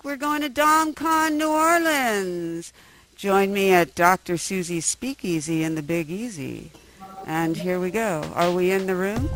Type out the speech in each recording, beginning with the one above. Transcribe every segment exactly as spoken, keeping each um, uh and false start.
We're going to DomCon New Orleans. Join me at Doctor Susie's Speakeasy in the Big Easy. And here we go. Are we in the room?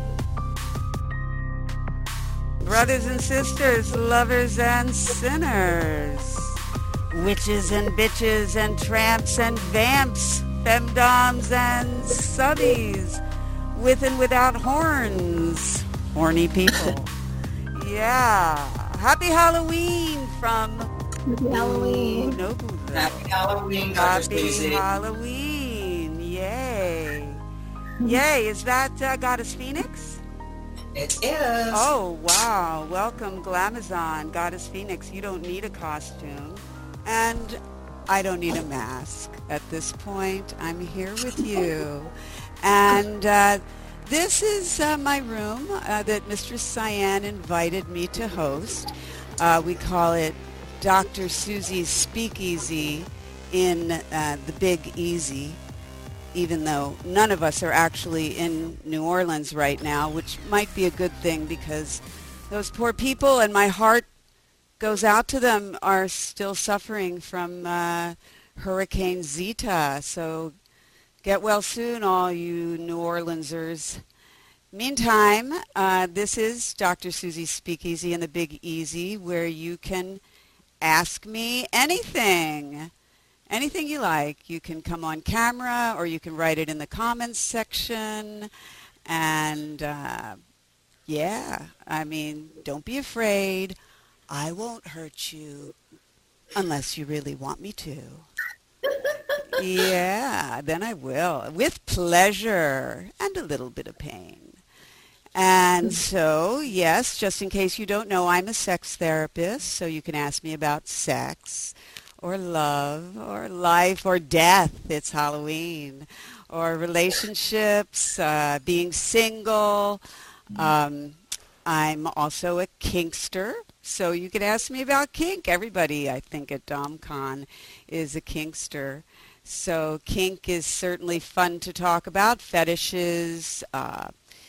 Brothers and sisters, lovers and sinners, witches and bitches and tramps and vamps, femdoms and subbies, with and without horns, horny people. Yeah. Happy Halloween from Happy Halloween. No, Happy Halloween, Doctor Happy Susie. Halloween. Yay. Yay. Is that uh, Goddess Phoenix? It is. Oh, wow. Welcome, Glamazon. Goddess Phoenix, you don't need a costume. And I don't need a mask. At this point, I'm here with you. And uh, this is uh, my room uh, that Mistress Cyan invited me to host. Uh, we call it Doctor Susie's Speakeasy in uh, the Big Easy, even though none of us are actually in New Orleans right now, which might be a good thing because those poor people, and my heart goes out to them, are still suffering from uh, Hurricane Zeta. So get well soon, all you New Orleansers. Meantime, uh, this is Doctor Susie's Speakeasy in the Big Easy, where you can ask me anything. Anything you like. You can come on camera or you can write it in the comments section. And uh, yeah, I mean, don't be afraid. I won't hurt you unless you really want me to. Yeah, then I will. With pleasure and a little bit of pain. And so, yes, just in case you don't know, I'm a sex therapist, so you can ask me about sex, or love, or life, or death. It's Halloween. Or relationships, uh, being single. Um, I'm also a kinkster, so you can ask me about kink. Everybody, I think, at DomCon is a kinkster. So kink is certainly fun to talk about. Fetishes, uh,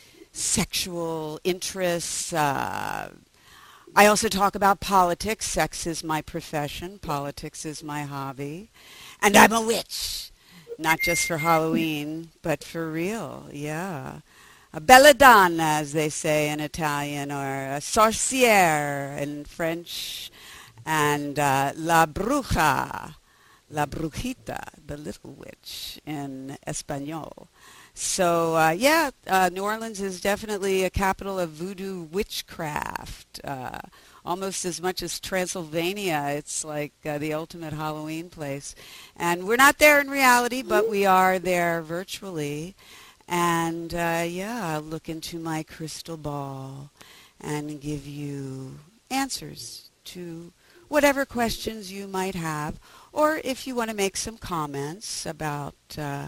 sexual interests. Uh, I also talk about politics. Sex is my profession. Politics is my hobby. And I'm a witch. Not just for Halloween, but for real. Yeah. A belladonna, as they say in Italian, or a sorcière in French. And uh, la bruja, la brujita, the little witch in Espanol. So, uh, yeah, uh, New Orleans is definitely a capital of voodoo witchcraft, uh, almost as much as Transylvania. It's like uh, the ultimate Halloween place. And we're not there in reality, but we are there virtually. And, uh, yeah, I'll look into my crystal ball and give you answers to whatever questions you might have. Or if you want to make some comments about Uh,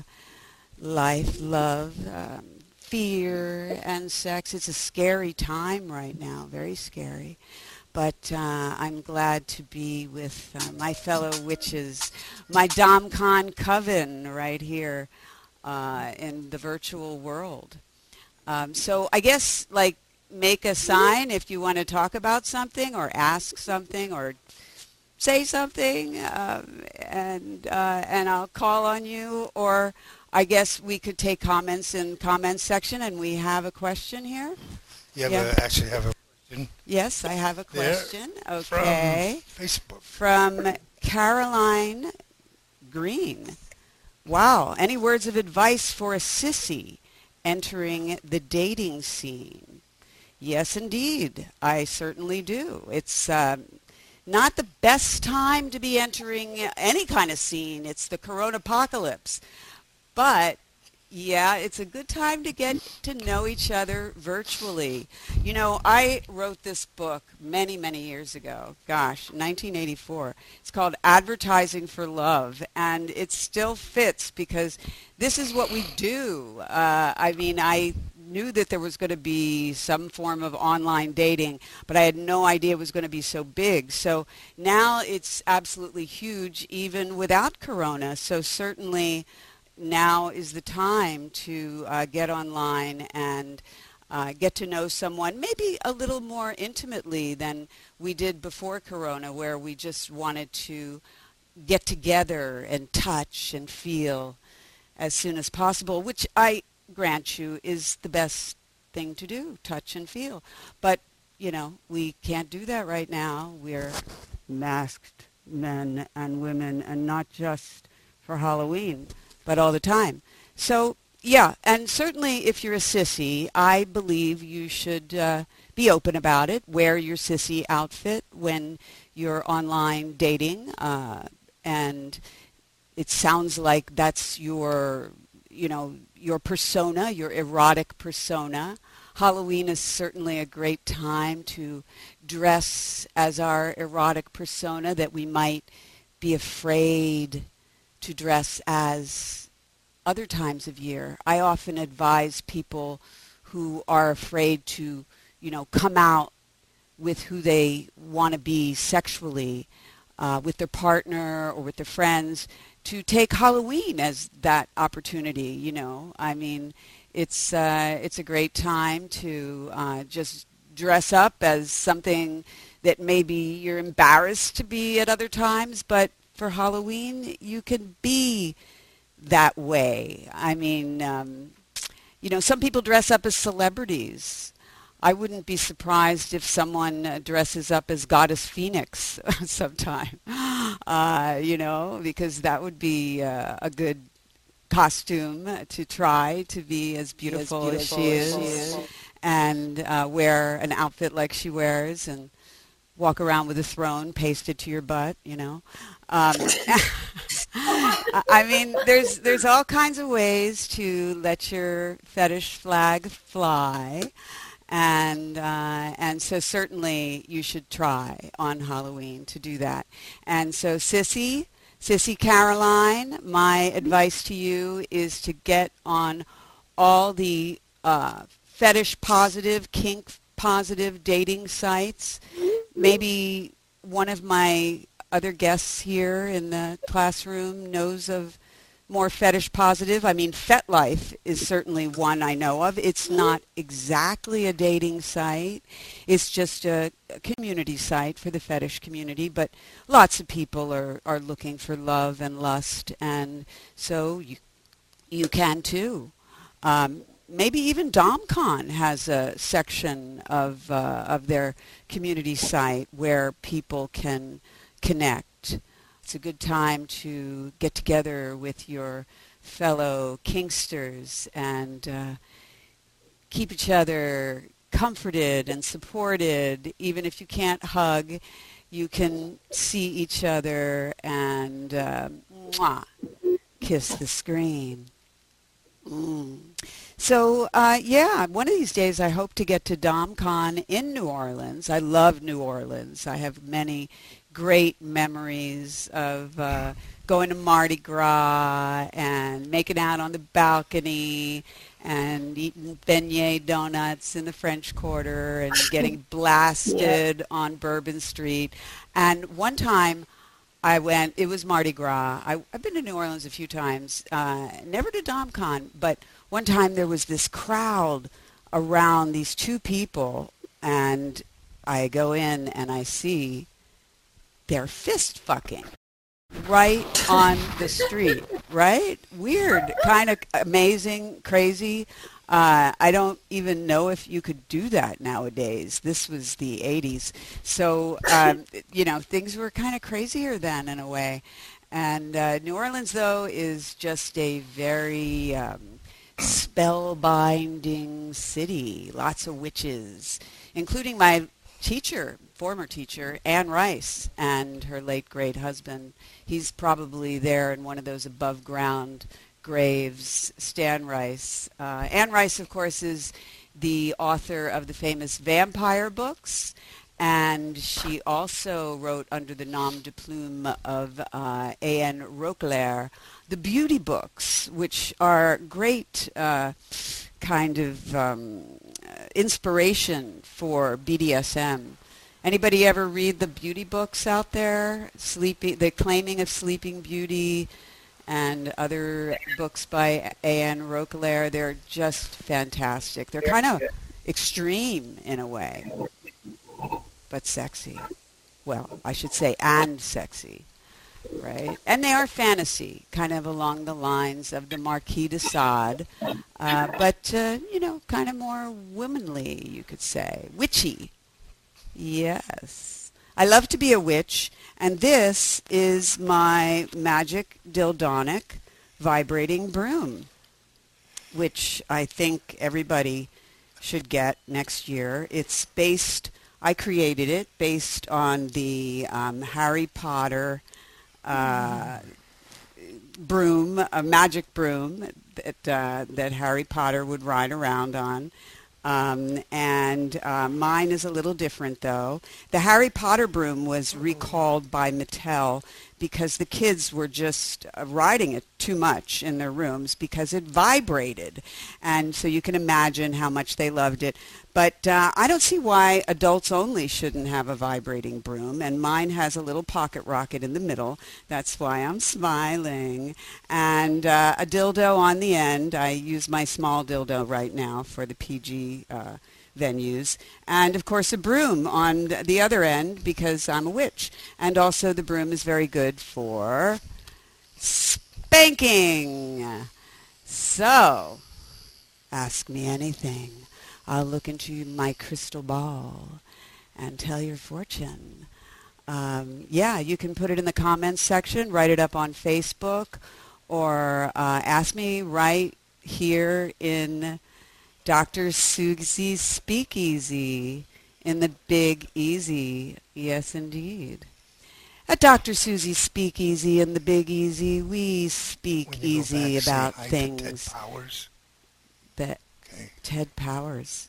life, love, um, fear, and sex. It's a scary time right now, very scary. But uh, I'm glad to be with uh, my fellow witches, my DomCon coven right here uh, in the virtual world. Um, so I guess, like, make a sign if you want to talk about something or ask something or say something, um, and uh, and I'll call on you. Or I guess we could take comments in comments section, and we have a question here. You have Yeah. a, actually have a question Yes, I have a there question. Okay. from Facebook. From Caroline Green. Wow. Any words of advice for a sissy entering the dating scene? Yes, indeed. I certainly do. It's um, not the best time to be entering any kind of scene. It's the corona apocalypse. But, yeah, it's a good time to get to know each other virtually. You know, I wrote this book many, many years ago. Gosh, nineteen eighty-four. It's called Advertising for Love, and it still fits because this is what we do. Uh, I mean, I knew that there was going to be some form of online dating, but I had no idea it was going to be so big. So now it's absolutely huge, even without corona. So certainly now is the time to uh, get online and uh, get to know someone maybe a little more intimately than we did before Corona, where we just wanted to get together and touch and feel as soon as possible, which I grant you is the best thing to do, touch and feel. But, you know, we can't do that right now. We're masked men and women, and not just for Halloween, but all the time. So, yeah, and certainly if you're a sissy, I believe you should uh, be open about it. Wear your sissy outfit when you're online dating, uh, and it sounds like that's your, you know, your persona, your erotic persona. Halloween is certainly a great time to dress as our erotic persona that we might be afraid to dress as other times of year. I often advise people who are afraid to, you know, come out with who they want to be sexually, uh, with their partner or with their friends, to take Halloween as that opportunity. You know, I mean, it's uh, it's a great time to uh, just dress up as something that maybe you're embarrassed to be at other times, but for Halloween you can be that way. I mean, um, you know, some people dress up as celebrities. I wouldn't be surprised if someone uh, dresses up as Goddess Phoenix sometime, uh, you know, because that would be uh, a good costume to try to be as beautiful as, beautiful as, she, as is, she is, and uh, wear an outfit like she wears and walk around with a throne pasted to your butt, you know. Um, I mean, there's there's all kinds of ways to let your fetish flag fly, and uh, and so certainly you should try on Halloween to do that. And so, Sissy, Sissy Caroline, my advice to you is to get on all the uh, fetish positive, kink positive dating sites. Maybe one of my other guests here in the classroom knows of more fetish positive. I mean, FetLife is certainly one I know of. It's not exactly a dating site. It's just a, a community site for the fetish community, but lots of people are, are looking for love and lust, and so you, you can too. Um, maybe even DomCon has a section of uh, of their community site where people can connect. It's a good time to get together with your fellow kinksters and uh, keep each other comforted and supported. Even if you can't hug, you can see each other and uh, mwah, kiss the screen. Mm. So, uh, yeah, one of these days I hope to get to DomCon in New Orleans. I love New Orleans. I have many great memories of uh, going to Mardi Gras and making out on the balcony and eating beignet donuts in the French Quarter and getting blasted yeah. on Bourbon Street. And one time I went, it was Mardi Gras. I, I've been to New Orleans a few times, uh, never to DomCon, but one time there was this crowd around these two people, and I go in and I see they're fist fucking right on the street, right? Weird, kind of amazing, crazy. Uh, I don't even know if you could do that nowadays. This was the eighties. So, um, you know, things were kind of crazier then in a way. And uh, New Orleans, though, is just a very um, spellbinding city. Lots of witches, including my teacher, former teacher, Anne Rice, and her late great husband. He's probably there in one of those above ground graves, Stan Rice. Uh, Anne Rice, of course, is the author of the famous vampire books, and she also wrote under the nom de plume of uh, A N Roquelaire the beauty books, which are great uh, kind of um, inspiration for B D S M. Anybody ever read the beauty books out there? Sleeping, The Claiming of Sleeping Beauty, and other books by A N Roquelaire. They're just fantastic. They're kind of extreme in a way, but sexy. Well, I should say and sexy, right? And they are fantasy, kind of along the lines of the Marquis de Sade, uh, but, uh, you know, kind of more womanly, you could say. Witchy. Yes. I love to be a witch, and this is my magic dildonic vibrating broom, which I think everybody should get next year. It's based, I created it based on the um, Harry Potter uh, broom, a magic broom that, uh, that Harry Potter would ride around on. Um, and uh, mine is a little different, though. The Harry Potter broom was recalled by Mattel because the kids were just uh, riding it too much in their rooms because it vibrated. And so you can imagine how much they loved it. But uh, I don't see why adults only shouldn't have a vibrating broom. And mine has a little pocket rocket in the middle. That's why I'm smiling. And uh, a dildo on the end. I use my small dildo right now for the P G uh, venues. And, of course, a broom on the other end because I'm a witch. And also the broom is very good for spanking. So, ask me anything. I'll look into my crystal ball and tell your fortune. Um, yeah, you can put it in the comments section, write it up on Facebook, or uh, ask me right here in Doctor Susie's Speakeasy in the Big Easy. Yes, indeed. At Doctor Susie's Speakeasy in the Big Easy, we speak easy back, about say hi things to Ted Powers. that Okay. Ted Powers.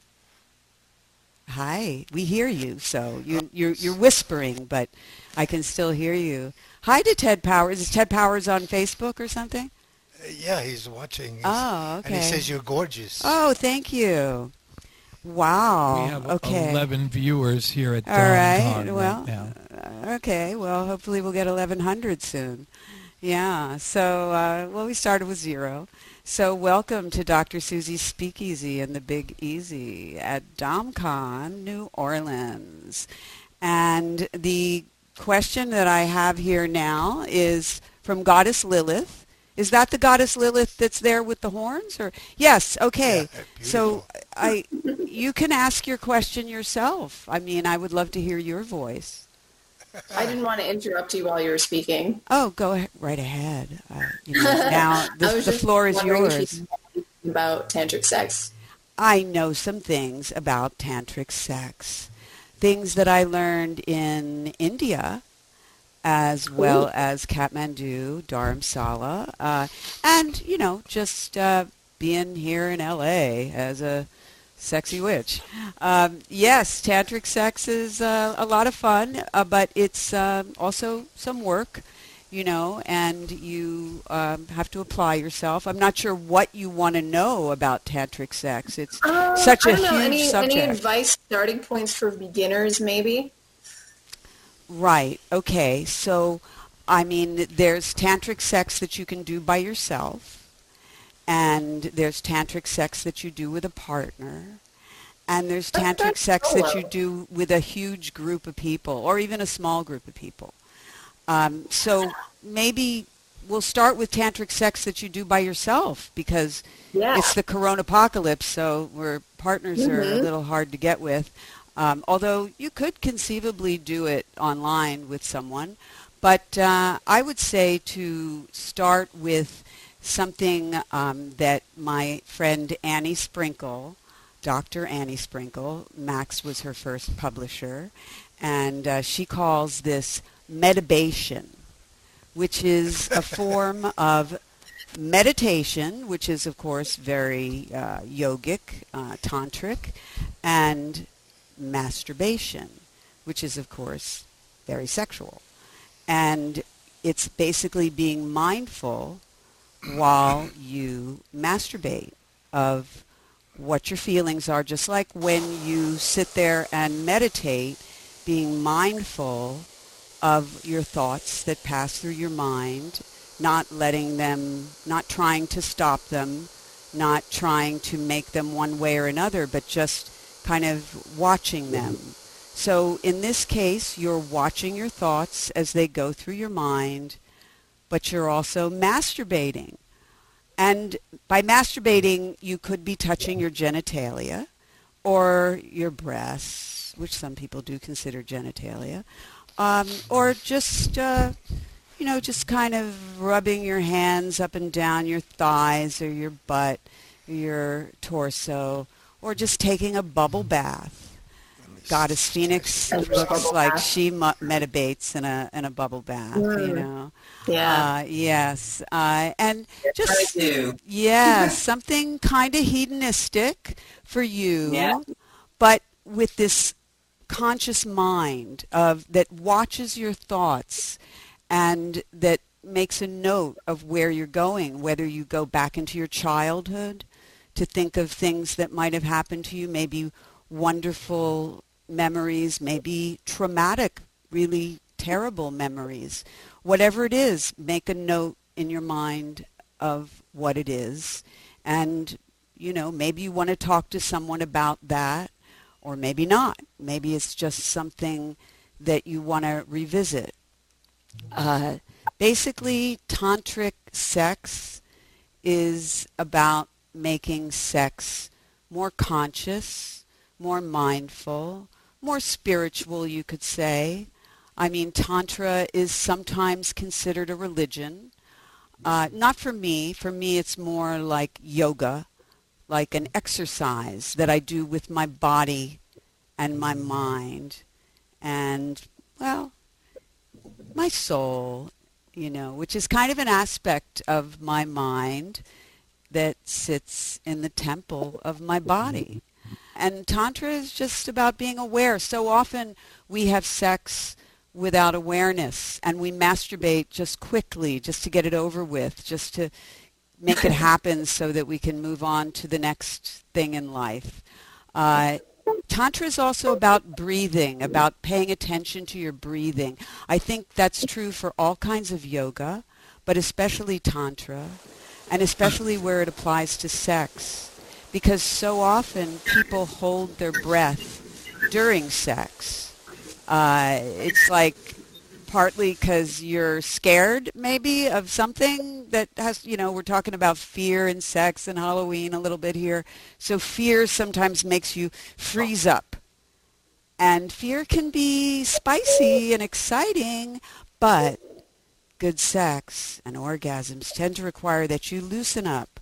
Hi, we hear you. So you're you're you're whispering, but I can still hear you. Hi to Ted Powers. Is Ted Powers on Facebook or something? Uh, yeah, he's watching. He's, Oh, okay. And he says you're gorgeous. Oh, thank you. Wow. We have okay. eleven viewers here at All right. DawnCon Well, right now. uh, okay. Well, hopefully we'll get eleven hundred soon. Yeah. So, uh, well, we started with zero. So welcome to Doctor Susie's Speakeasy in the Big Easy at DomCon, New Orleans. And the question that I have here now is from Goddess Lilith. Is that the Goddess Lilith that's there with the horns? Or yes, okay. Yeah, so beautiful. I, you can ask your question yourself. I mean, I would love to hear your voice. I didn't want to interrupt you while you were speaking. Oh, go ahead, right ahead. Uh, you know, now the, I was the just floor is wondering if yours. you knew about tantric sex. I know some things about tantric sex, things that I learned in India, as well as Kathmandu, Dharamsala, uh, and, you know, just uh, being here in L A as a sexy witch. Um, yes, tantric sex is uh, a lot of fun, uh, but it's uh, also some work, you know, and you um, have to apply yourself. I'm not sure what you want to know about tantric sex. It's Uh, such a I don't know, huge any, subject. Any advice, starting points for beginners, maybe? Right. Okay. So, I mean, there's tantric sex that you can do by yourself, and there's tantric sex that you do with a partner, and there's What tantric about sex that solo? you do with a huge group of people, or even a small group of people. Um, so maybe we'll start with tantric sex that you do by yourself, because Yeah. it's the corona apocalypse, so where partners are a Mhm. little hard to get with. Um, although you could conceivably do it online with someone. But uh, I would say to start with something um, that my friend Annie Sprinkle, Doctor Annie Sprinkle, Max was her first publisher, and uh, she calls this medibation, which is a form of meditation, which is, of course, very uh, yogic, uh, tantric, and masturbation, which is, of course, very sexual. And it's basically being mindful while you masturbate of what your feelings are, just like when you sit there and meditate, being mindful of your thoughts that pass through your mind, not letting them, not trying to stop them, not trying to make them one way or another, but just kind of watching them. So in this case, you're watching your thoughts as they go through your mind, but you're also masturbating. And by masturbating, you could be touching your genitalia or your breasts, which some people do consider genitalia, um, or just, uh, you know, just kind of rubbing your hands up and down your thighs or your butt, or your torso, or just taking a bubble bath. Goddess Phoenix looks like she mu- meditates in a in a bubble bath, mm. you know. Yeah. Uh, yes, uh, and just I do. yeah, something kind of hedonistic for you, Yeah. but with this conscious mind of that watches your thoughts and that makes a note of where you're going, whether you go back into your childhood to think of things that might have happened to you, maybe wonderful memories, maybe traumatic, really terrible memories. Whatever it is, make a note in your mind of what it is. And, you know, maybe you want to talk to someone about that, or maybe not. Maybe it's just something that you want to revisit. Uh, basically, tantric sex is about making sex more conscious, more mindful, more spiritual, you could say. I mean, Tantra is sometimes considered a religion. Uh, not for me. For me, it's more like yoga, like an exercise that I do with my body and my mind and, well, my soul, you know, which is kind of an aspect of my mind that sits in the temple of my body. And Tantra is just about being aware. So often we have sex without awareness, and we masturbate just quickly, just to get it over with, just to make it happen so that we can move on to the next thing in life. Uh, Tantra is also about breathing, about paying attention to your breathing. I think that's true for all kinds of yoga, but especially Tantra, and especially where it applies to sex. Because so often people hold their breath during sex. Uh, it's like partly because you're scared maybe of something that has, you know, we're talking about fear and sex and Halloween a little bit here. So fear sometimes makes you freeze up. And fear can be spicy and exciting, but good sex and orgasms tend to require that you loosen up.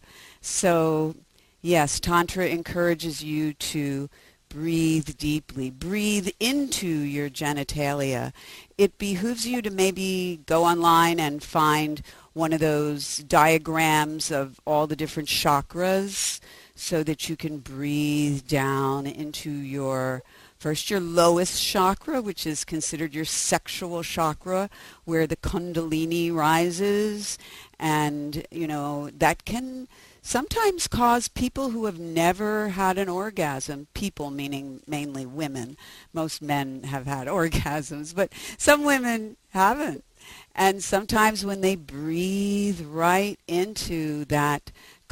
So yes, Tantra encourages you to breathe deeply. Breathe into your genitalia. It behooves you to maybe go online and find one of those diagrams of all the different chakras so that you can breathe down into your, first your lowest chakra, which is considered your sexual chakra, where the kundalini rises. And, you know, that can sometimes cause people who have never had an orgasm, people meaning mainly women, most men have had orgasms, but some women haven't. And sometimes when they breathe right into that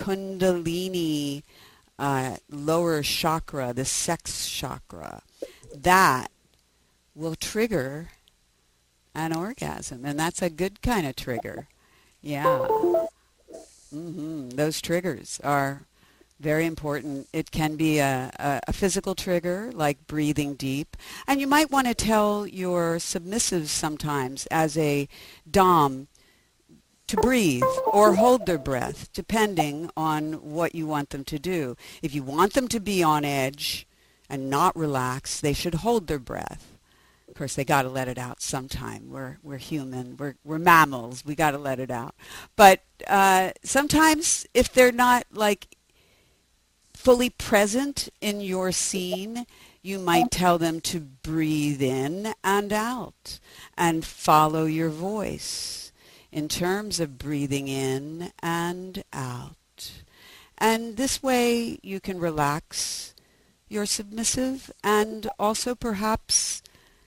kundalini uh, lower chakra, the sex chakra, that will trigger an orgasm. And that's a good kind of trigger. Yeah. Mm-hmm. Those triggers are very important. It can be a, a, a physical trigger, like breathing deep. And you might want to tell your submissives sometimes as a dom to breathe or hold their breath, depending on what you want them to do. If you want them to be on edge and not relax, they should hold their breath. Of course, they got to let it out sometime. We're we're human. We're we're mammals. We got to let it out. But uh, sometimes, if they're not like fully present in your scene, you might tell them to breathe in and out and follow your voice in terms of breathing in and out. And this way, you can relax your submissive and also perhaps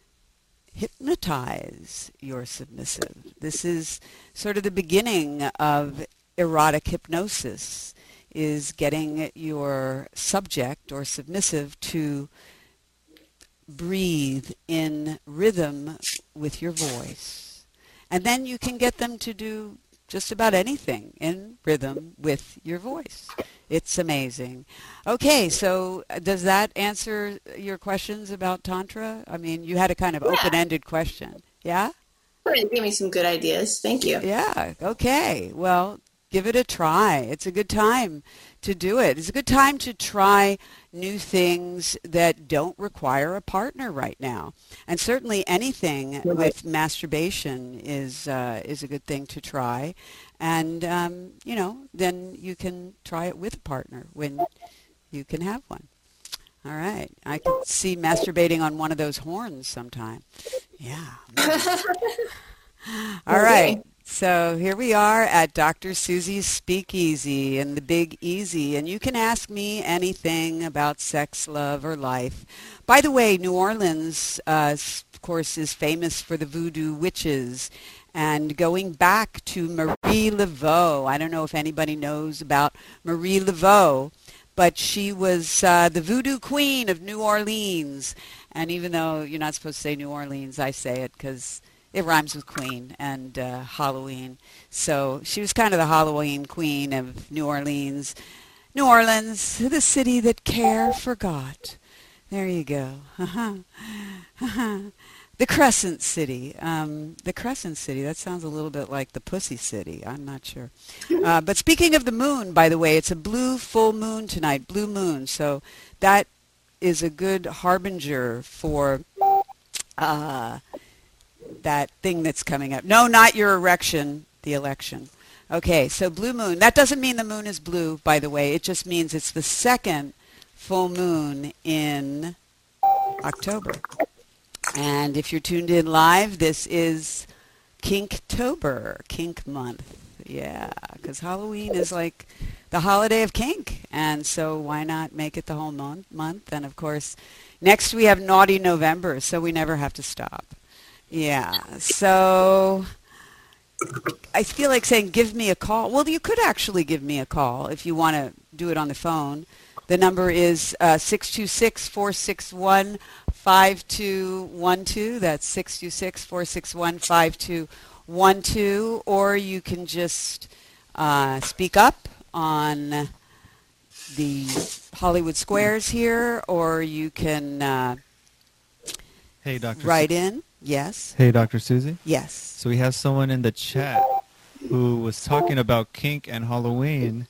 hypnotize your submissive. This is sort of the beginning of erotic hypnosis, is getting your subject or submissive to breathe in rhythm with your voice. And then you can get them to do just about anything in rhythm with your voice. It's amazing. Okay, so does that answer your questions about Tantra? I mean, you had a kind of Yeah. open-ended question. Yeah? You gave me some good ideas. Thank you. Yeah, okay. Well, give it a try. It's a good time to do it. It's a good time to try new things that don't require a partner right now. And certainly anything Right. with masturbation is uh, is a good thing to try. And, um, you know, then you can try it with a partner when you can have one. All right. I could see masturbating on one of those horns sometime. Yeah. All right. So here we are at Doctor Susie's Speakeasy in the Big Easy, and you can ask me anything about sex, love, or life. By the way, New Orleans, uh, of course, is famous for the voodoo witches. And going back to Marie Laveau, I don't know if anybody knows about Marie Laveau, but she was uh, the voodoo queen of New Orleans. And even though you're not supposed to say New Orleans, I say it because it rhymes with queen and uh, Halloween. So she was kind of the Halloween queen of New Orleans. New Orleans, the city that care forgot. There you go. The Crescent City. Um, the Crescent City, that sounds a little bit like the Pussy City. I'm not sure. Uh, but speaking of the moon, by the way, it's a blue full moon tonight, blue moon. So that is a good harbinger for uh, that thing that's coming up. No, not your erection, the election. Okay, so blue moon. That doesn't mean the moon is blue, by the way. It just means it's the second full moon in October. And if you're tuned in live, this is Kinktober, Kink Month. Yeah, because Halloween is like the holiday of kink. And so why not make it the whole mon- month? And, of course, next we have Naughty November, so we never have to stop. Yeah, so I feel like saying give me a call. Well, you could actually give me a call if you want to do it on the phone. The number is uh, six two six, four six one, five two one two. That's six two six, four six one, five two one two. Or you can just uh, speak up on the Hollywood Squares here, or you can uh, Hey, Doctor write Su- in. Yes. Hey, Doctor Susie. Yes. So we have someone in the chat who was talking about kink and Halloween,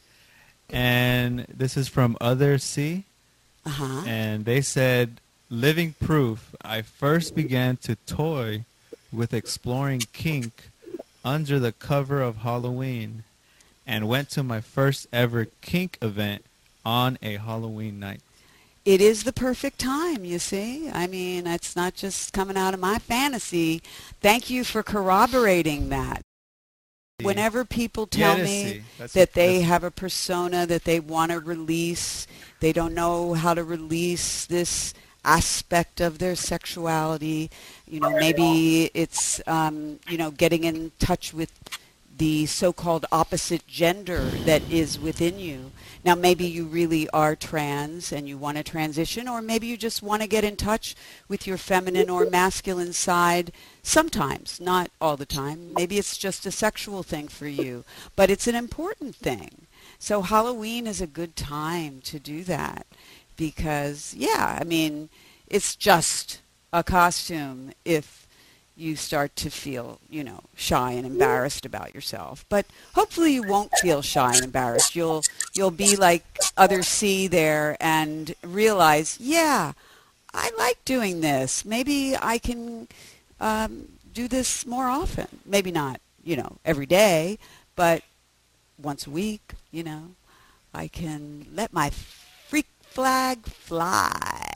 and this is from Other C, Uh-huh. and they said, living proof, I first began to toy with exploring kink under the cover of Halloween and went to my first ever kink event on a Halloween night. It is the perfect time, you see. I mean, it's not just coming out of my fantasy. Thank you for corroborating that. Whenever people tell Yeah, it is me C. That's- that they that's- have a persona that they want to release, they don't know how to release this aspect of their sexuality, you know, maybe it's, um, you know, getting in touch with the so-called opposite gender that is within you. Now, maybe you really are trans and you want to transition, or maybe you just want to get in touch with your feminine or masculine side sometimes, not all the time. Maybe it's just a sexual thing for you, but it's an important thing. So Halloween is a good time to do that because, yeah, I mean, it's just a costume if you start to feel, you know, shy and embarrassed about yourself. But hopefully you won't feel shy and embarrassed. You'll you'll be like Other C there and realize, yeah, I like doing this. Maybe I can um, do this more often. Maybe not, you know, every day, but once a week, you know, I can let my freak flag fly.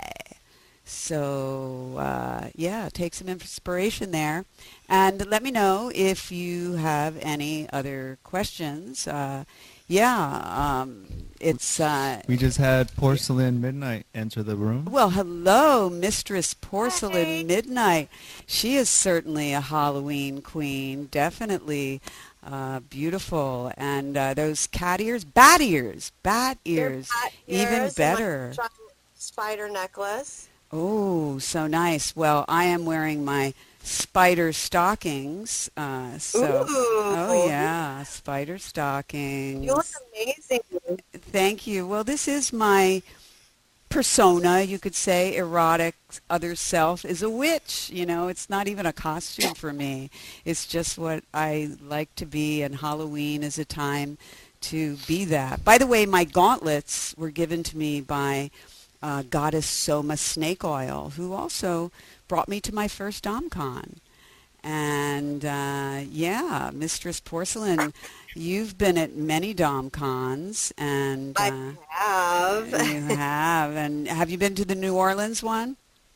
So, uh, yeah, take some inspiration there. And let me know if you have any other questions. Uh, yeah, um, it's... Uh, We just had Porcelain Midnight enter the room. well, hello, Mistress Porcelain Midnight. She is certainly a Halloween queen, definitely. Uh, beautiful. And uh, those cat ears, bat ears, bat They're ears, bat even ears and my better. giant spider necklace. Oh, so nice. Well, I am wearing my spider stockings. Uh, so, oh Ooh. yeah, spider You stockings. look amazing. Thank you. Well, this is my persona, you could say. Erotic other self is a witch. You know, it's not even a costume for me. It's just what I like to be, and Halloween is a time to be that. By the way, my gauntlets were given to me by uh, Goddess Soma Snake Oil, who also brought me to my first DomCon. And uh, yeah, Mistress Porcelain, you've been at many DomCons, and uh, I have. you have. And have you been to the New Orleans one?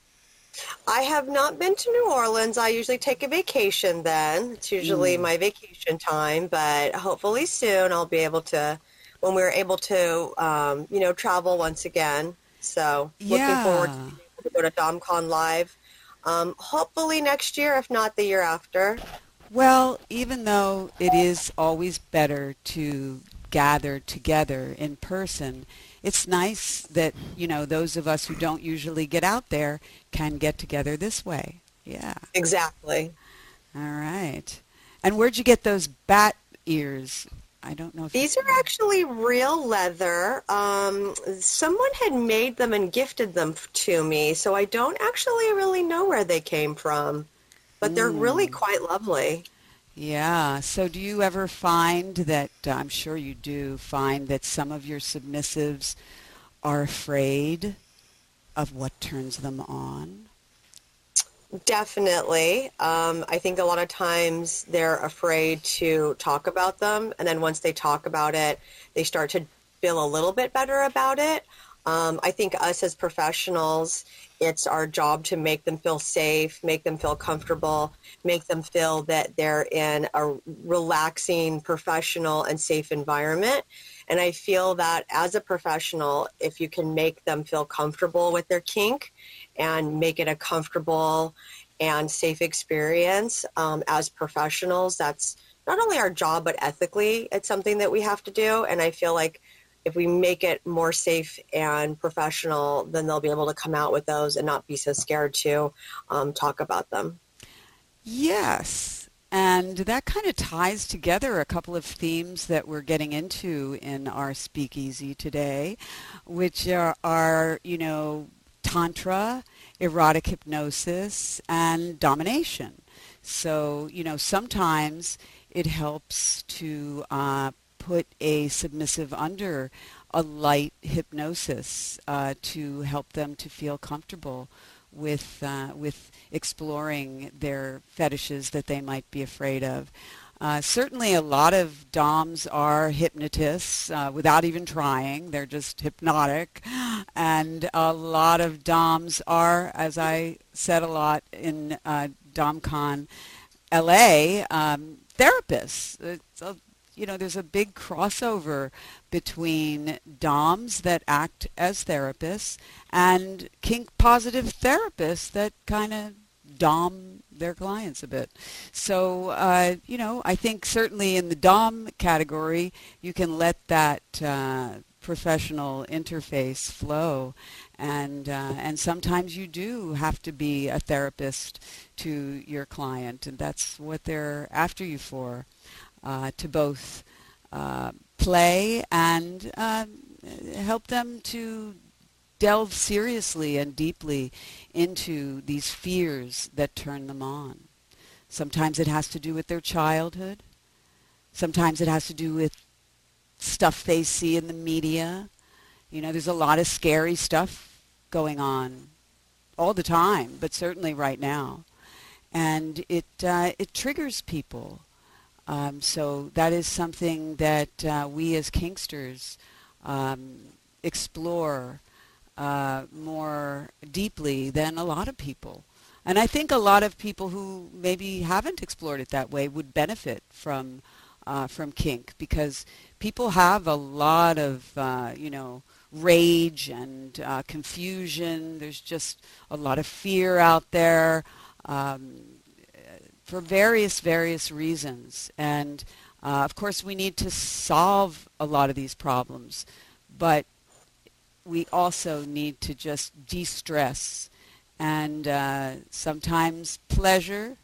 I have not been to New Orleans. I usually take a vacation then. It's usually Mm. my vacation time, but hopefully soon I'll be able to, when we're able to, um, you know, travel once again. So looking forward to Yeah. being able to go to DomCon Live. Um, hopefully next year, if not the year after. Well, even though it is always better to gather together in person, it's nice that, you know, those of us who don't usually get out there can get together this way. Yeah. Exactly. All right. And where'd you get those bat ears? I don't know if These are actually real leather. Um, someone had made them and gifted them f- to me, so I don't actually really know where they came from, but they're really Mm. quite lovely. Yeah. So do you ever find that, uh, I'm sure you do, find that some of your submissives are afraid of what turns them on? Definitely. Um, I think a lot of times they're afraid to talk about them, and then once they talk about it, they start to feel a little bit better about it. Um, I think us as professionals, it's our job to make them feel safe, make them feel comfortable, make them feel that they're in a relaxing, professional, and safe environment. And I feel that as a professional, if you can make them feel comfortable with their kink and make it a comfortable and safe experience um, as professionals, that's not only our job, but ethically, it's something that we have to do. And I feel like if we make it more safe and professional, then they'll be able to come out with those and not be so scared to um, talk about them. Yes. And that kind of ties together a couple of themes that we're getting into in our speakeasy today, which are, are you know, Tantra, erotic hypnosis, and domination. So, you know, sometimes it helps to uh, put a submissive under a light hypnosis uh, to help them to feel comfortable with uh, with exploring their fetishes that they might be afraid of. Uh, certainly a lot of doms are hypnotists uh, without even trying. They're just hypnotic. And a lot of doms are, as I said a lot in uh, DomCon L A, um, therapists. It's a, you know, there's a big crossover between doms that act as therapists and kink-positive therapists that kind of dom their clients a bit. So, uh, you know, I think certainly in the dom category, you can let that uh, professional interface flow. And, uh, and sometimes you do have to be a therapist to your client, and that's what they're after you for, uh, to both uh, play and uh, help them to delve seriously and deeply into these fears that turn them on. Sometimes it has to do with their childhood. Sometimes it has to do with stuff they see in the media. You know, there's a lot of scary stuff going on all the time, but certainly right now. And it uh, it triggers people. Um, so that is something that uh, we as kinksters um, explore uh, more deeply than a lot of people. And I think a lot of people who maybe haven't explored it that way would benefit from uh, from kink, because people have a lot of, uh, you know, rage and uh, confusion. There's just a lot of fear out there um, for various, various reasons. And Uh, of course, we need to solve a lot of these problems, but we also need to just de-stress. And uh, sometimes pleasure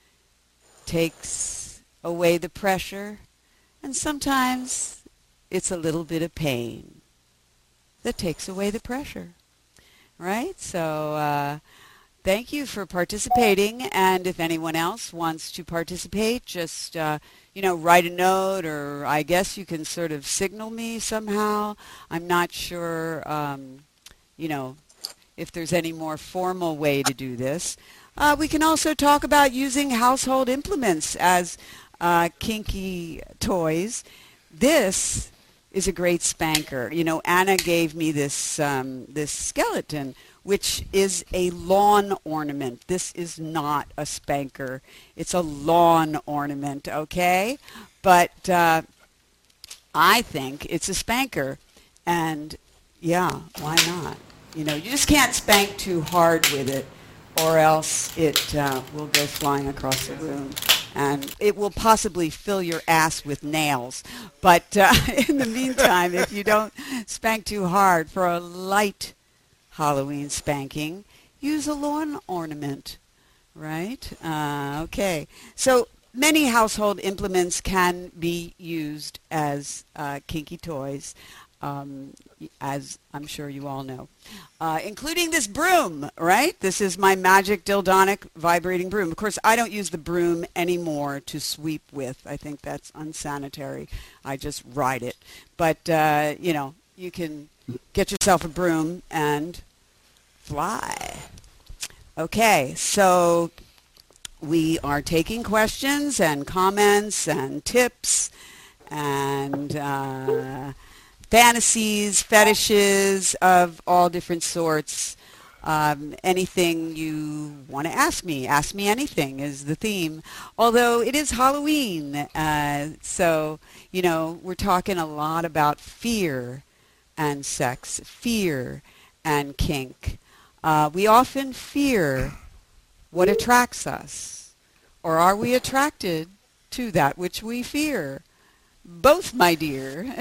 takes away the pressure, and sometimes it's a little bit of pain that takes away the pressure, right? So uh, thank you for participating, and if anyone else wants to participate, just, uh, you know, write a note, or I guess you can sort of signal me somehow. I'm not sure, um, you know, if there's any more formal way to do this. Uh, we can also talk about using household implements as uh, kinky toys. This is a great spanker. You know, Anna gave me this um, this skeleton, which is a lawn ornament. This is not a spanker. It's a lawn ornament, okay? But uh, I think it's a spanker, and yeah, why not? You know, you just can't spank too hard with it, or else it uh, will go flying across the room, and it will possibly fill your ass with nails. But uh, in the meantime, if you don't spank too hard, for a light Halloween spanking, use a lawn ornament, right? Uh, okay. So many household implements can be used as uh, kinky toys. Um, as I'm sure you all know, uh, including this broom, right? This is my magic dildonic vibrating broom. Of course, I don't use the broom anymore to sweep with. I think that's unsanitary. I just ride it. But, uh, you know, you can get yourself a broom and fly. Okay, so we are taking questions and comments and tips and uh, fantasies, fetishes of all different sorts. Um, anything you want to ask me. Ask me anything is the theme. Although it is Halloween, uh, so, you know, we're talking a lot about fear and sex, fear and kink. Uh, we often fear what attracts us, or are we attracted to that which we fear? Both, my dear.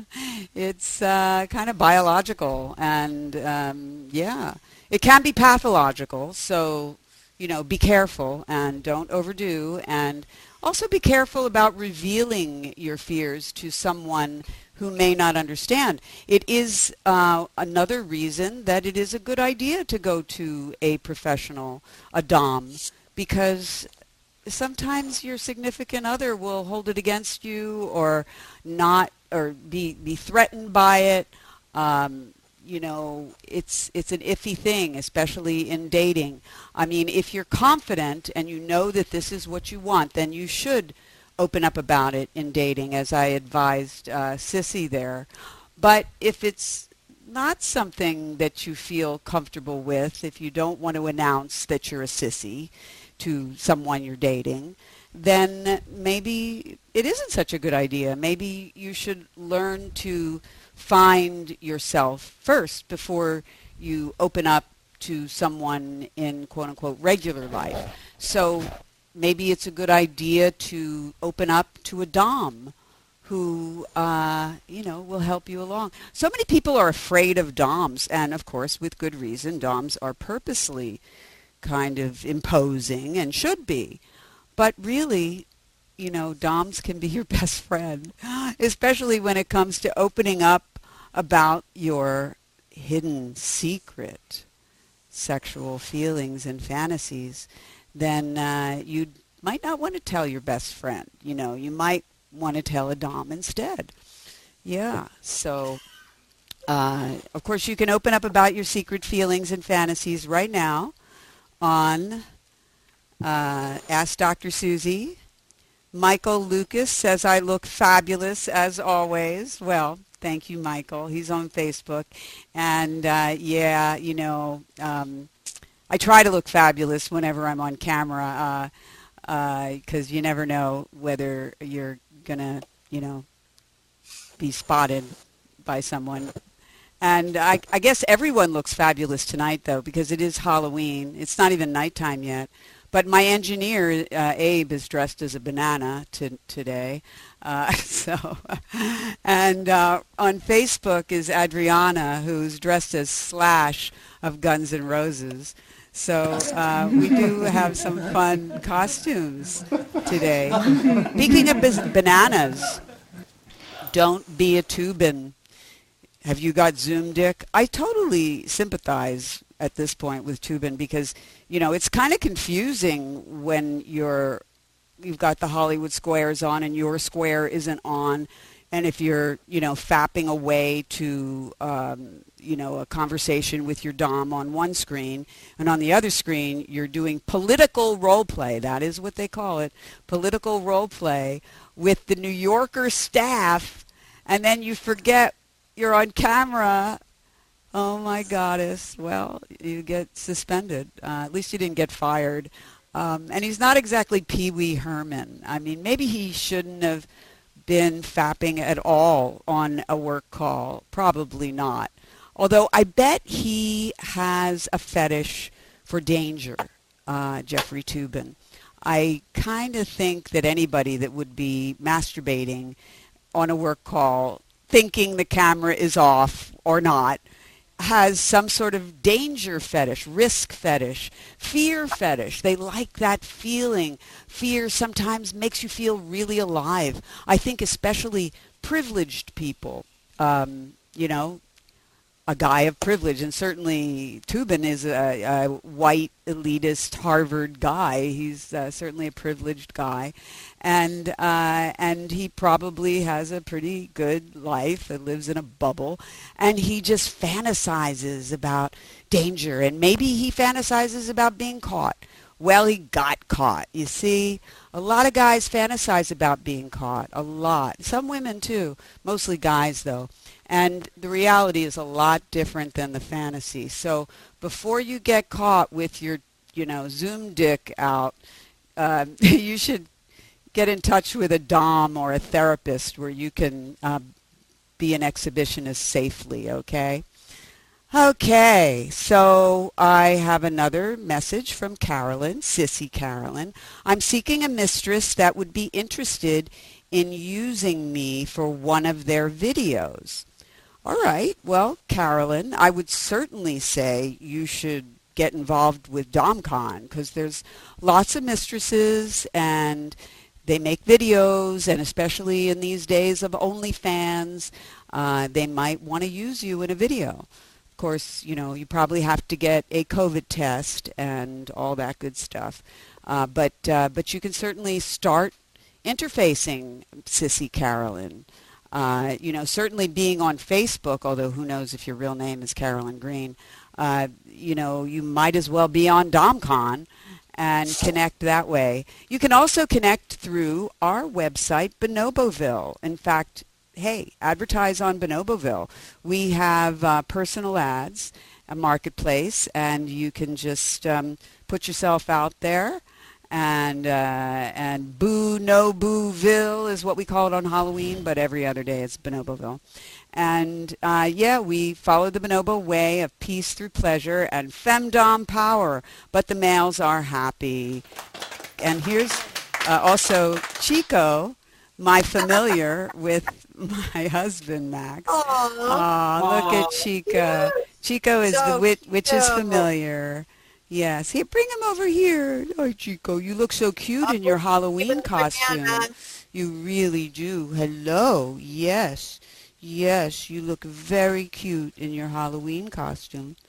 It's uh, kind of biological, and um, yeah, it can be pathological. So, you know, be careful and don't overdo, and also be careful about revealing your fears to someone who may not understand. It is uh, another reason that it is a good idea to go to a professional, a dom, because sometimes your significant other will hold it against you, or not, or be be threatened by it. Um, you know, it's it's an iffy thing, especially in dating. I mean, if you're confident and you know that this is what you want, then you should open up about it in dating, as I advised uh, Sissy there. But if it's not something that you feel comfortable with, if you don't want to announce that you're a sissy to someone you're dating, then maybe it isn't such a good idea. Maybe you should learn to find yourself first before you open up to someone in quote-unquote regular life. So maybe it's a good idea to open up to a dom who, uh, you know, will help you along. So many people are afraid of doms, and of course with good reason. Doms are purposely kind of imposing, and should be. But really, you know, doms can be your best friend, especially when it comes to opening up about your hidden secret sexual feelings and fantasies. Then uh, you might not want to tell your best friend. You know, you might want to tell a dom instead. Yeah, so uh, of course you can open up about your secret feelings and fantasies right now on uh, Ask Doctor Susie. Michael Lucas says, I look fabulous as always. Well, thank you, Michael. He's on Facebook. And uh, yeah, you know, um, I try to look fabulous whenever I'm on camera, because uh, uh, you never know whether you're going to, you know, be spotted by someone. And I, I guess everyone looks fabulous tonight, though, because it is Halloween. It's not even nighttime yet. But my engineer, uh, Abe, is dressed as a banana to, today. Uh, so, and uh, on Facebook is Adriana, who's dressed as Slash of Guns N' Roses. So uh, we do have some fun costumes today. Speaking of bis- bananas, don't be a Tubin. Have you got Zoom Dick? I totally sympathize at this point with Tubin because, you know, it's kind of confusing when you're, you've got the Hollywood squares on and your square isn't on. And if you're, you know, fapping away to, um, you know, a conversation with your dom on one screen, and on the other screen you're doing political role play. That is what they call it, political role play with the New Yorker staff, and then you forget you're on camera. Oh my goddess. Well, you get suspended. Uh, at least you didn't get fired. Um, and he's not exactly Pee Wee Herman. I mean, maybe he shouldn't have been fapping at all on a work call. Probably not. Although I bet he has a fetish for danger, uh, Jeffrey Toobin. I kind of think that anybody that would be masturbating on a work call, thinking the camera is off or not, has some sort of danger fetish, risk fetish, fear fetish. They like that feeling. Fear sometimes makes you feel really alive. I think especially privileged people, um, you know, a guy of privilege, and certainly Toobin is a, a white elitist Harvard guy. He's uh, certainly a privileged guy, and uh, and he probably has a pretty good life and lives in a bubble, and he just fantasizes about danger, and maybe he fantasizes about being caught. Well, he got caught. You see, a lot of guys fantasize about being caught, a lot. Some women too, mostly guys though. And the reality is a lot different than the fantasy. So before you get caught with your, you know, Zoom dick out, uh, you should get in touch with a dom or a therapist where you can uh, be an exhibitionist safely, okay? Okay, so I have another message from Carolyn, Sissy Carolyn. I'm seeking a mistress that would be interested in using me for one of their videos. All right, well, Carolyn, I would certainly say you should get involved with DomCon because there's lots of mistresses and they make videos, and especially in these days of OnlyFans, uh, they might want to use you in a video. Of course, you know, you probably have to get a COVID test and all that good stuff. Uh, but, uh, but you can certainly start interfacing, Sissy Carolyn. Uh, you know, certainly being on Facebook, although who knows if your real name is Carolyn Green, uh, you know, you might as well be on DomCon and connect that way. You can also connect through our website, Bonoboville. In fact, hey, advertise on Bonoboville. We have uh, personal ads, a marketplace, and you can just um, put yourself out there. And uh, and Boo No Booville is what we call it on Halloween, but every other day it's Bonoboville. And uh, yeah, we follow the bonobo way of peace through pleasure and femdom power, but the males are happy. And here's uh, also Chico, my familiar with my husband, Max. Aw, look at Chico. Chico is So the wit- which is cute. familiar. Yes. Here, bring him over here. Oh, Chico, you look so cute in your Halloween costume. You really do. Hello. Yes. Yes, you look very cute in your Halloween costume.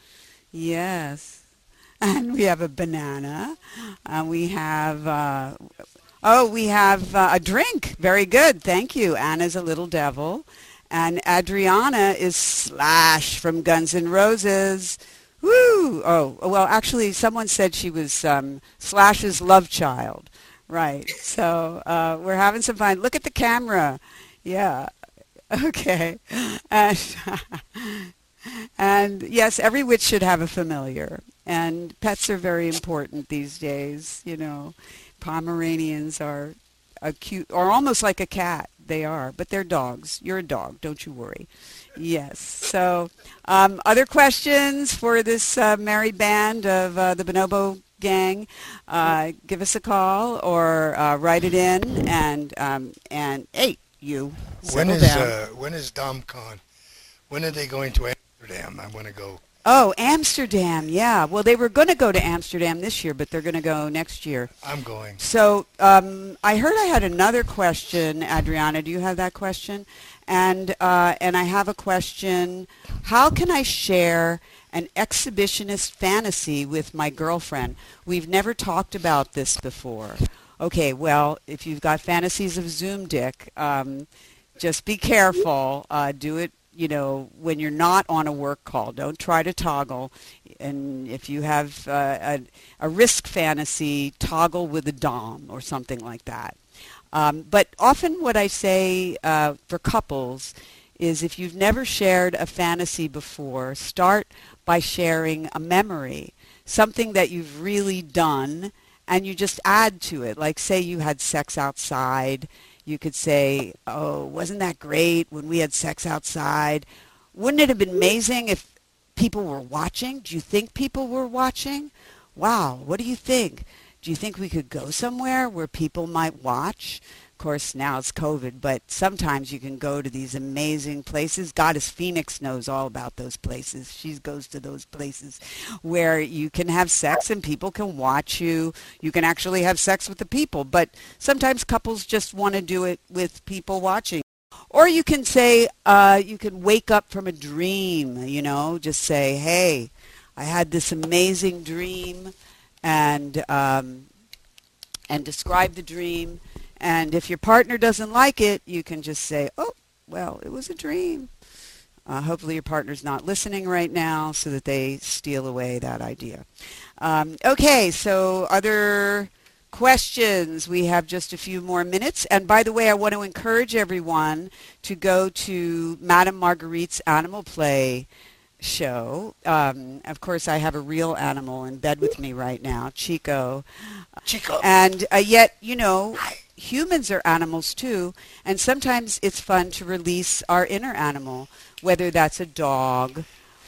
Yes. And we have a banana. And we have, uh, oh, we have uh, a drink. Very good. Thank you. Anna's a little devil. And Adriana is Slash from Guns N' Roses. Woo! Oh, well, actually, someone said she was um, Slash's love child. Right. So uh, we're having some fun. Look at the camera. Yeah. Okay. And, and yes, every witch should have a familiar. And pets are very important these days. You know, Pomeranians are a cute, or almost like a cat. they are. But they're dogs. You're a dog. Don't you worry. Yes. So um, other questions for this uh, merry band of uh, the Bonobo gang, uh, give us a call or uh, write it in. And, um, and hey, you, When settle is down. uh, when is DomCon? When are they going to Amsterdam? I want to go. Oh, Amsterdam, yeah. Well, they were going to go to Amsterdam this year, but they're going to go next year. I'm going. So um, I heard I had another question, Adriana. Do you have that question? And uh, and I have a question. How can I share an exhibitionist fantasy with my girlfriend? We've never talked about this before. Okay, well, if you've got fantasies of Zoom dick, um, just be careful. Uh, do it, you know, when you're not on a work call. Don't try to toggle. And if you have uh, a, a risk fantasy, toggle with a dom or something like that. Um, but often what I say uh, for couples is if you've never shared a fantasy before, start by sharing a memory, something that you've really done, and you just add to it. Like say you had sex outside. You could say, oh, wasn't that great when we had sex outside? Wouldn't it have been amazing if people were watching? Do you think people were watching? Wow, what do you think? Do you think we could go somewhere where people might watch? Of course, now it's COVID, but sometimes you can go to these amazing places. Goddess Phoenix knows all about those places. She goes to those places where you can have sex and people can watch you. You can actually have sex with the people, but sometimes couples just want to do it with people watching. Or you can say, uh, you can wake up from a dream, you know, just say, hey, I had this amazing dream, and um, and describe the dream. And if your partner doesn't like it, you can just say, oh, well, it was a dream. Uh, hopefully your partner's not listening right now so that they steal away that idea. Um, okay, so other questions? We have just a few more minutes. And by the way, I want to encourage everyone to go to Madame Marguerite's Animal Play show. Um, of course, I have a real animal in bed with me right now, Chico. Chico. And uh, yet, you know, humans are animals too, and sometimes it's fun to release our inner animal, whether that's a dog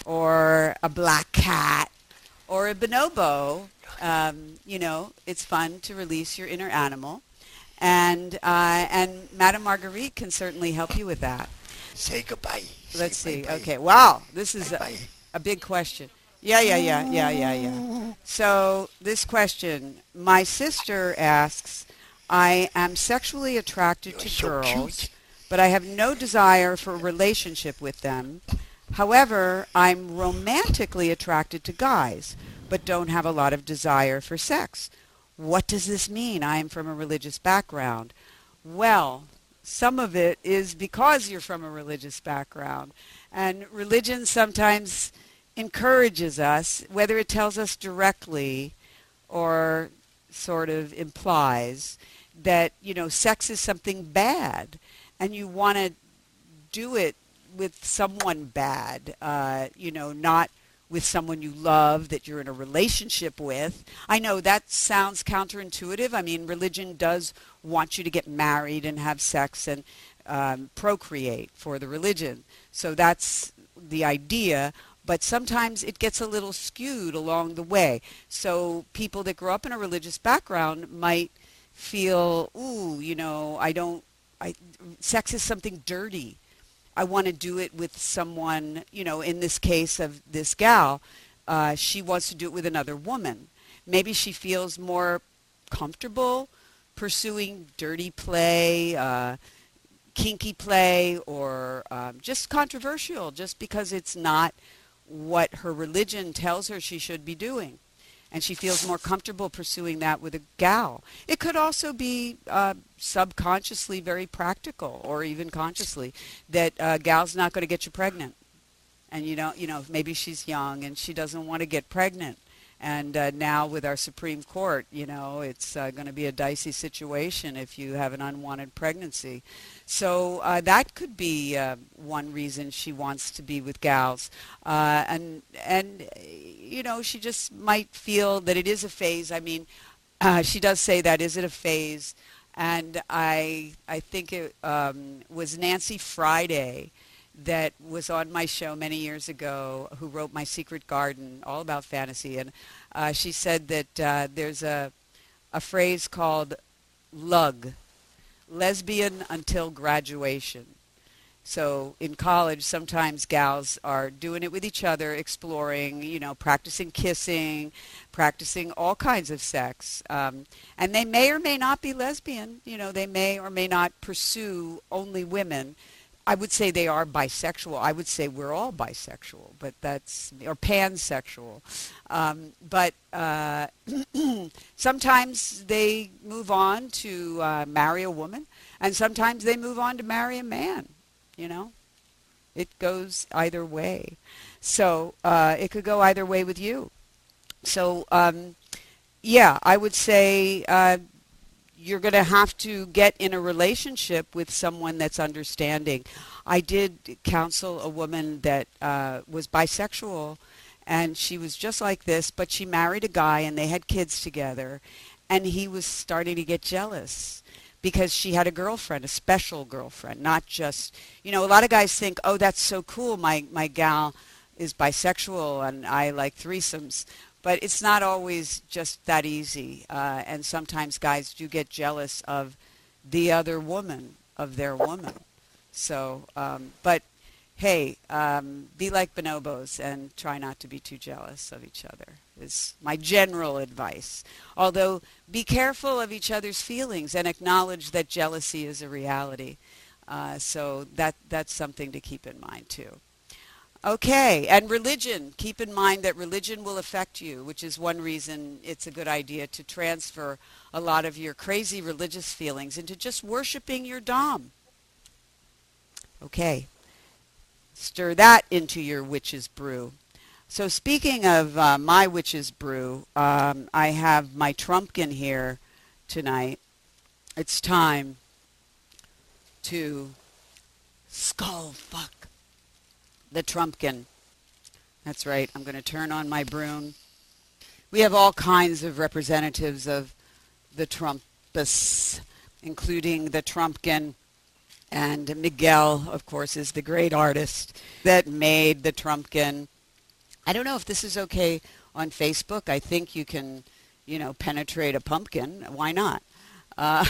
or a black cat or a bonobo. Um, you know, it's fun to release your inner animal, and uh, and Madame Marguerite can certainly help you with that. Say goodbye. Let's Say see. bye-bye. Okay. Wow. This is a, Bye-bye. a big question. Yeah, yeah, yeah, yeah, yeah, yeah. So this question, my sister asks, I am sexually attracted You're to so girls, cute. but I have no desire for a relationship with them. However, I'm romantically attracted to guys, but don't have a lot of desire for sex. What does this mean? I am from a religious background. Well, some of it is because you're from a religious background. And religion sometimes encourages us, whether it tells us directly or sort of implies that, you know, sex is something bad and you want to do it with someone bad, uh, you know, not with someone you love that you're in a relationship with. I know that sounds counterintuitive. I mean, religion does want you to get married and have sex and um, procreate for the religion. So that's the idea. But sometimes it gets a little skewed along the way. So people that grow up in a religious background might feel, ooh, you know, I don't, I, sex is something dirty. I want to do it with someone, you know, in this case of this gal, uh, she wants to do it with another woman. Maybe she feels more comfortable pursuing dirty play, uh, kinky play, or um, just controversial, just because it's not what her religion tells her she should be doing. And she feels more comfortable pursuing that with a gal. It could also be uh, subconsciously very practical, or even consciously, that a uh, gal's not going to get you pregnant. And you know, you know, maybe she's young and she doesn't want to get pregnant. And uh, now with our Supreme Court, you know, it's uh, going to be a dicey situation if you have an unwanted pregnancy. So uh, that could be uh, one reason she wants to be with gals. Uh, and, and, you know, she just might feel that it is a phase. I mean, uh, she does say that, is it a phase? And I I think it um, was Nancy Friday that was on my show many years ago, who wrote My Secret Garden, all about fantasy. And uh, she said that uh, there's a, a phrase called lug, lesbian until graduation. So in college, sometimes gals are doing it with each other, exploring, you know, practicing kissing, practicing all kinds of sex. Um, and they may or may not be lesbian. You know, they may or may not pursue only women. I would say they are bisexual. I would say we're all bisexual, but that's, or pansexual. Um, but uh, sometimes they move on to uh, marry a woman, and sometimes they move on to marry a man. You know, it goes either way. So uh, it could go either way with you. So, um, yeah, I would say uh, you're going to have to get in a relationship with someone that's understanding. I did counsel a woman that uh, was bisexual, and she was just like this, but she married a guy, and they had kids together, and he was starting to get jealous, because she had a girlfriend, a special girlfriend, not just, you know, a lot of guys think, oh, that's so cool, my, my gal is bisexual and I like threesomes. But it's not always just that easy. Uh, and sometimes guys do get jealous of the other woman, of their woman. So, um, but hey, um, be like bonobos and try not to be too jealous of each other, is my general advice. Although, be careful of each other's feelings and acknowledge that jealousy is a reality. Uh, so that that's something to keep in mind too. Okay, and religion. Keep in mind that religion will affect you, which is one reason it's a good idea to transfer a lot of your crazy religious feelings into just worshiping your Dom. Okay. Stir that into your witch's brew. So speaking of uh, my witch's brew, um, I have my Trumpkin here tonight. It's time to skull fuck the Trumpkin. That's right. I'm going to turn on my broom. We have all kinds of representatives of the Trumpus, including the Trumpkin. And Miguel, of course, is the great artist that made the Trumpkin. I don't know if this is okay on Facebook. I think you can, you know, penetrate a pumpkin. Why not? Uh,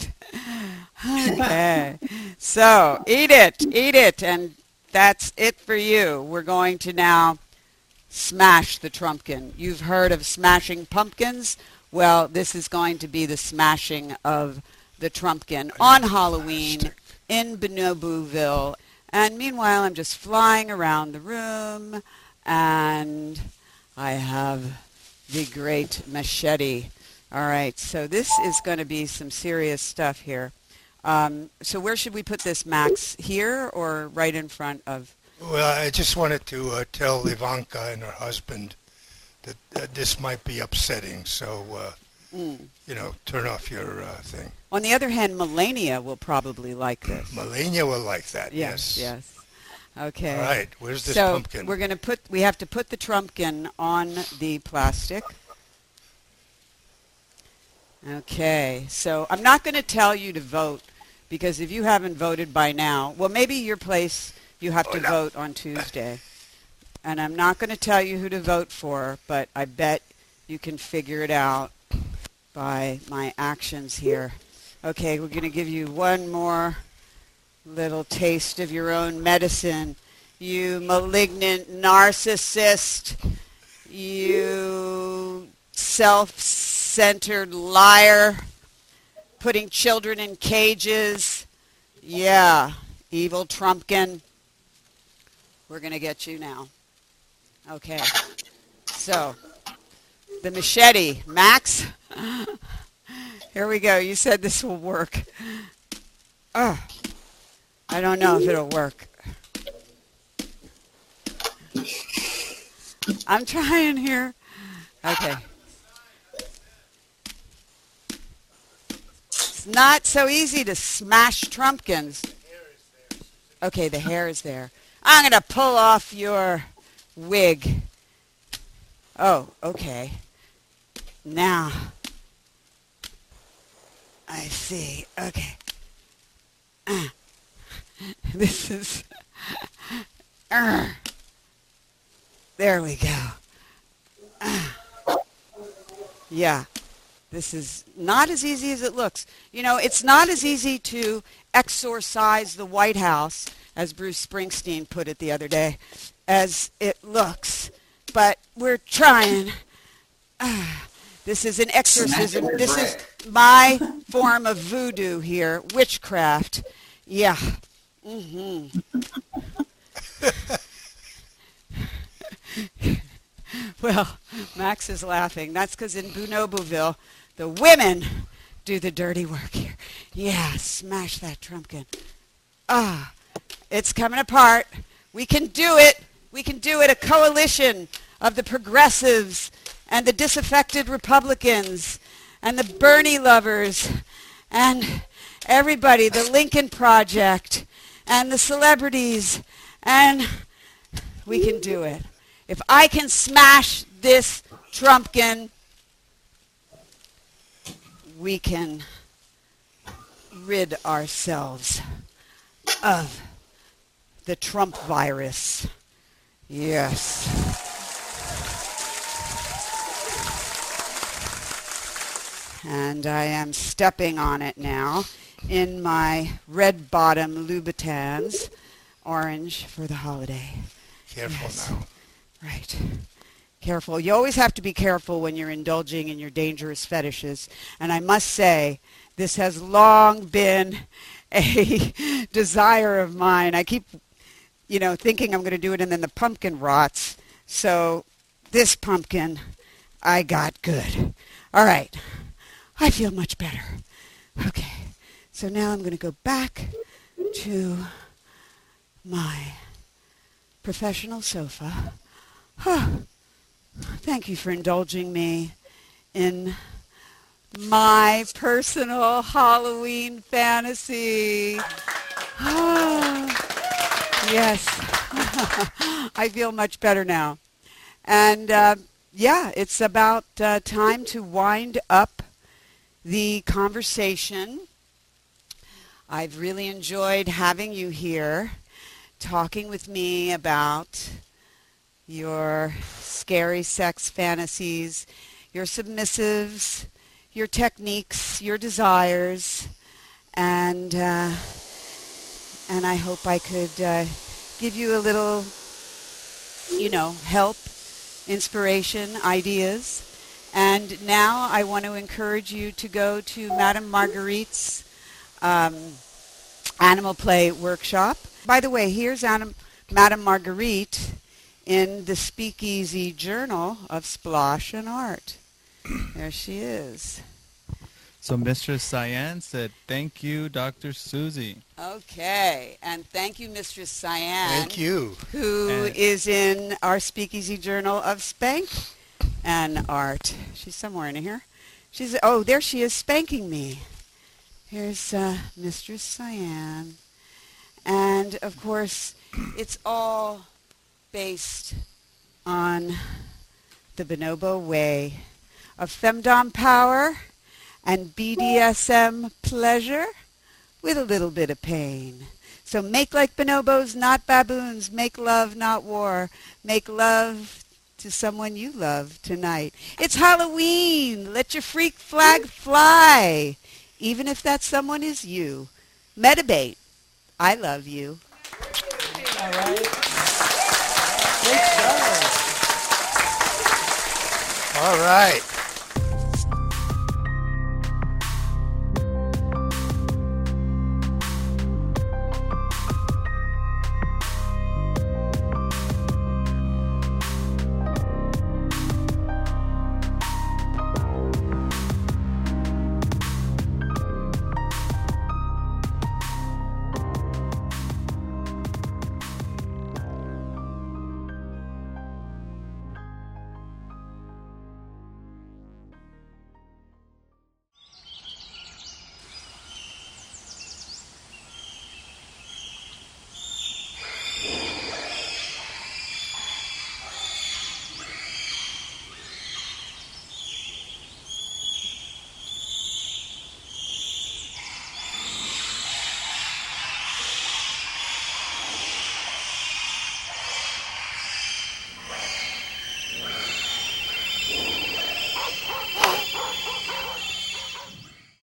okay. So, eat it. Eat it. And that's it for you. We're going to now smash the Trumpkin. You've heard of smashing pumpkins? Well, this is going to be the smashing of the Trumpkin on Halloween in Bonoboville. And meanwhile, I'm just flying around the room, and I have the great machete. All right, so this is going to be some serious stuff here. Um, so where should we put this, Max? Here or right in front of? Well, I just wanted to uh, tell Ivanka and her husband that uh, this might be upsetting, so, uh, mm. you know, turn off your uh, thing. On the other hand, Melania will probably like this. Melania will like that, yes. Yes, yes. Okay. All right, where's this so pumpkin? So we're going to put, we have to put the Trumpkin on the plastic. Okay, so I'm not going to tell you to vote, because if you haven't voted by now, well, maybe your place, you have to oh, no. vote on Tuesday. And I'm not going to tell you who to vote for, but I bet you can figure it out by my actions here. Okay, we're going to give you one more little taste of your own medicine. You malignant narcissist. You self-centered liar. Putting children in cages. Yeah, evil Trumpkin. We're going to get you now. Okay. So, the machete. Max? Here we go. You said this will work. Oh, I don't know if it'll work. I'm trying here. Okay. It's not so easy to smash Trumpkins. Okay, the hair is there. I'm going to pull off your wig. Oh, okay. Now, I see. Okay. Uh, this is... Uh, there we go. Uh, yeah. This is not as easy as it looks. You know, it's not as easy to exorcise the White House, as Bruce Springsteen put it the other day, as it looks. But we're trying. Uh, this is an exorcism. This is my form of voodoo here, witchcraft. Yeah. Mm-hmm. Well, Max is laughing. That's because in Bonoboville, the women do the dirty work here. Yeah, smash that trumpkin. Ah, it's coming apart. We can do it. We can do it. A coalition of the progressives and the disaffected Republicans and the Bernie lovers and everybody, the Lincoln Project and the celebrities, and we can do it. If I can smash this trumpkin, we can rid ourselves of the Trump virus. Yes. And I am stepping on it now in my red bottom Louboutins, orange for the holiday. Careful Yes. now. Right. Careful. You always have to be careful when you're indulging in your dangerous fetishes. And I must say, this has long been a desire of mine. I keep, you know, thinking I'm going to do it and then the pumpkin rots. So this pumpkin, I got good. All right. I feel much better. Okay. So now I'm going to go back to my professional sofa. Thank you for indulging me in my personal Halloween fantasy. Yes. I feel much better now. And uh, yeah, it's about uh, time to wind up the conversation. I've really enjoyed having you here, talking with me about your scary sex fantasies, your submissives, your techniques, your desires, and uh, and I hope I could uh, give you a little, you know, help, inspiration, ideas. And now I want to encourage you to go to Madame Marguerite's um, Animal Play Workshop. By the way, here's Adam, Madame Marguerite in the Speakeasy Journal of Splosh and Art. There she is. So Mistress Cyan said, thank you, Doctor Susie. Okay, and thank you, Mistress Cyan. Thank you. Who And- is in our Speakeasy Journal of Spank and Art. She's somewhere in here. She's, oh, there she is spanking me. Here's uh, Mistress Cyan. And, of course, it's all based on the bonobo way of femdom power and B D S M pleasure with a little bit of pain. So make like bonobos, not baboons. Make love, not war. Make love to someone you love tonight. It's Halloween. Let your freak flag fly, even if that someone is you. Medibate. I love you. All right. All right.